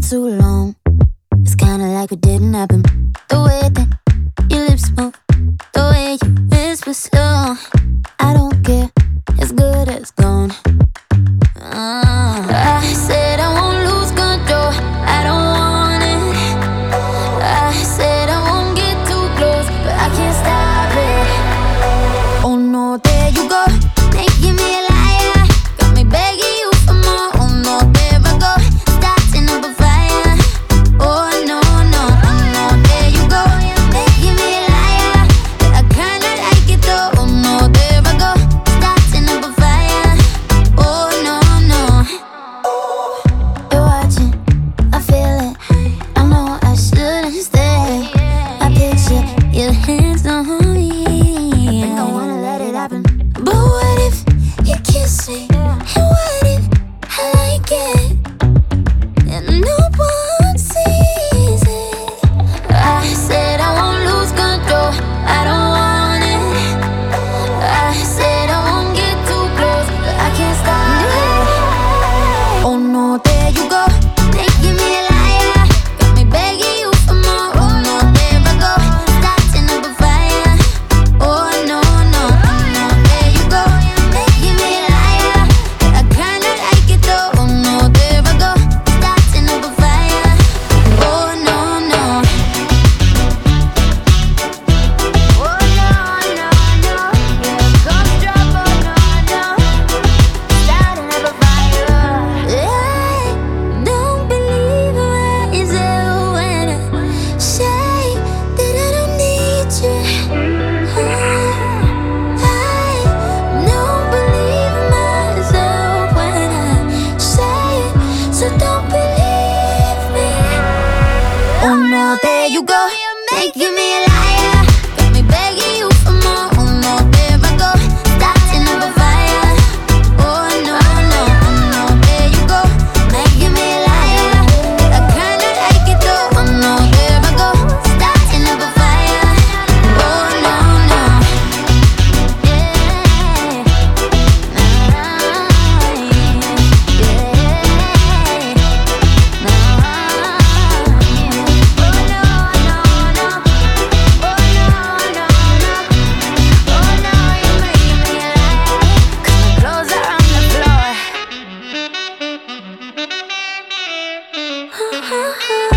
too long. It's kinda like it didn't happen. The way that your lips move, the way you whisper slow. I don't care, it's good as gone. I said I won't lose control, I don't want it. I said I won't get too close, but I can't stop it. Oh no, there you go, making me a liar. Got me begging you for more. Oh no, there I go, starting up a fire. Oh no, no, oh no, there you go, making me a liar. But I kinda like it though. Oh no, there I go, starting up a fire. Oh no, no. You're watching, I feel it. I know I shouldn't stay. I picture your hands on me. I don't wanna let it happen. But what if you kiss me? And what if I like it? And no one sees it. I said I won't lose control, I don't want it. I said I won't get too close, but I can't stop it. Oh no, there you go, making me a liar. Got me begging you for more. Oh no, there I go, starting up a fire. Oh no, no, oh no, there you go, making me a liar. But I kinda like it though. Oh no, there I go, starting up a fire. Oh no, no. Oh no, no, no. Here comes trouble, no, no. Starting up a fire. I don't believe myself when I say that I don't need you. I don't believe myself when I say it, so don't believe me. Oh no, there you go, making me a liar. Got me begging you for more. Oh no, there I go, starting up a fire. Oh no, no, oh no, there you go, making me a liar. I kinda like it though. Oh no, there I go, starting up a fire. Oh no, no, yeah, clothes are on the floor.